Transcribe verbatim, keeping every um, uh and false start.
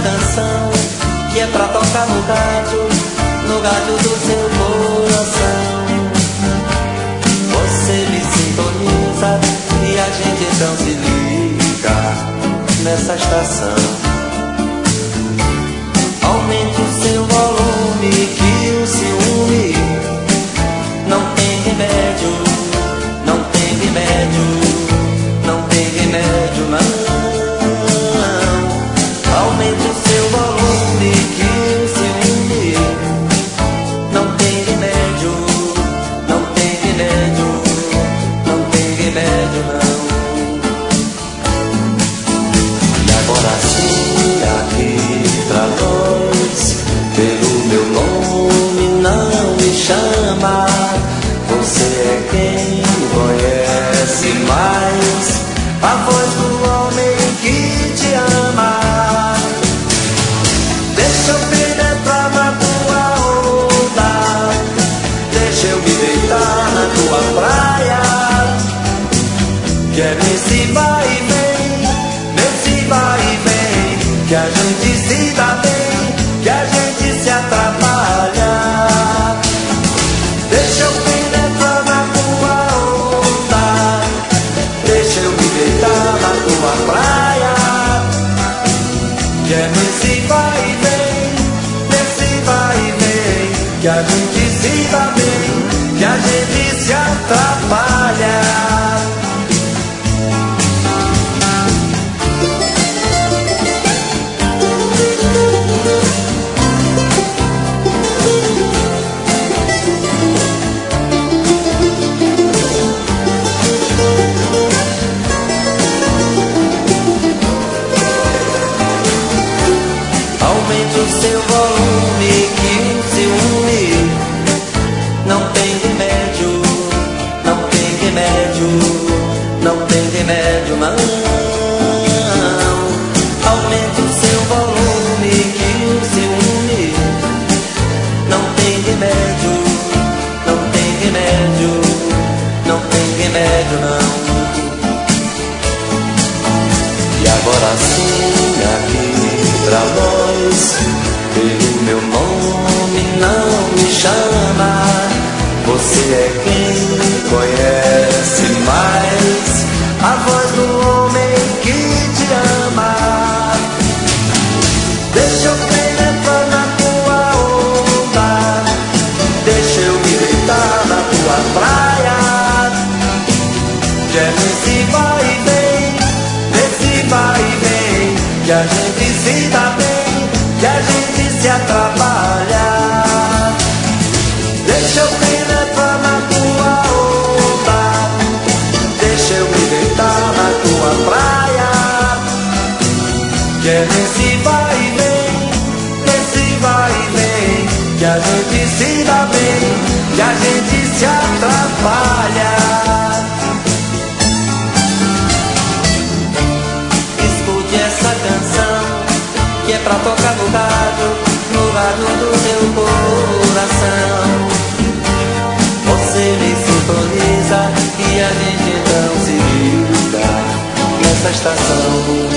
canção que é pra tocar no rádio, no rádio do seu coração. Você me sintoniza e a gente então se liga nessa estação. Aumente o seu volume que o ciúme não tem remédio, não tem remédio, não tem remédio não. Aumente o seu volume que o ciúme não tem remédio, não tem remédio, não tem remédio não. E agora sim aqui pra nós, pelo meu nome não me chama. Você é quem conhece mais a voz do homem que te ama. Deixa eu penetrar na tua onda, deixa eu me deitar na tua praia. Que é nesse vai e vem, nesse vai e vem, que a gente se dá bem, que a gente se atrapalha. Deixa eu penetrar na tua onda, deixa eu me deitar na tua praia. Que é nesse vai e vem, nesse vai e vem, que a gente se dá bem, que a gente se atrapalha. Aumente o seu volume que o ciúme não tem remédio, não tem remédio, não tem remédio não. Aumente o seu volume que o ciúme não tem remédio, não tem remédio, não tem remédio não. E agora sim aqui pra nós, pelo meu nome não me chama. Você é quem conhece mais a voz do homem que te ama. Deixa eu penetrar na tua onda, deixa eu me deitar na tua praia. Que é nesse vai e vem, nesse vai e vem, que a gente se dá bem, que a gente se atrapalha. Deixa eu penetrar na tua onda, deixa eu me deitar na tua praia. Que é nesse vai e vem, nesse vai e vem, que a gente se dá bem, que a gente se atrapalha. Escute essa canção que é pra tocar no rádio, no rádio do meu coração. Você me sintoniza e a gente então se liga nessa estação.